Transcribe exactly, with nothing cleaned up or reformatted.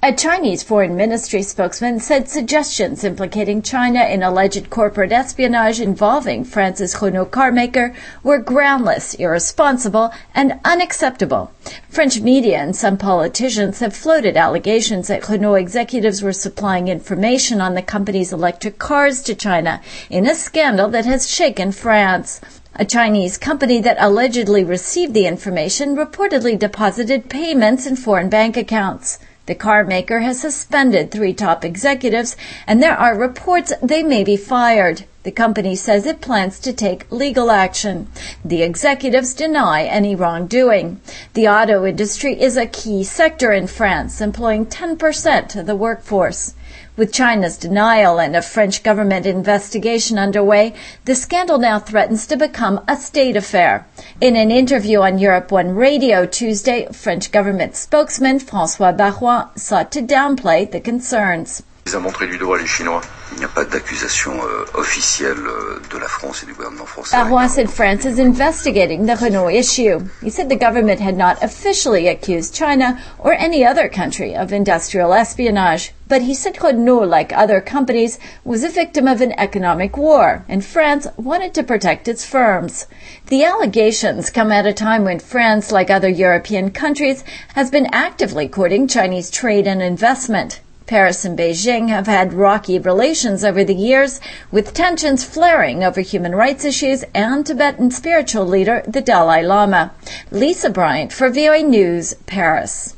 A Chinese foreign ministry spokesman said suggestions implicating China in alleged corporate espionage involving France's Renault carmaker were groundless, irresponsible, and unacceptable. French media and some politicians have floated allegations that Renault executives were supplying information on the company's electric cars to China in a scandal that has shaken France. A Chinese company that allegedly received the information reportedly deposited payments in foreign bank accounts. The car maker has suspended three top executives, and there are reports they may be fired. The company says it plans to take legal action. The executives deny any wrongdoing. The auto industry is a key sector in France, employing ten percent of the workforce. With China's denial and a French government investigation underway, the scandal now threatens to become a state affair. In an interview on Europe one Radio Tuesday, French government spokesman François Baroin sought to downplay the concerns. Il a montré du doigt les Chinois. Il n'y a pas d'accusation euh, officielle euh, de la France et du gouvernement français. Baroin said France is investigating the Renault issue. He said the government had not officially accused China or any other country of industrial espionage. But he said Renault, like other companies, was a victim of an economic war, and France wanted to protect its firms. The allegations come at a time when France, like other European countries, has been actively courting Chinese trade and investment. Paris and Beijing have had rocky relations over the years, with tensions flaring over human rights issues and Tibetan spiritual leader the Dalai Lama. Lisa Bryant for V O A News, Paris.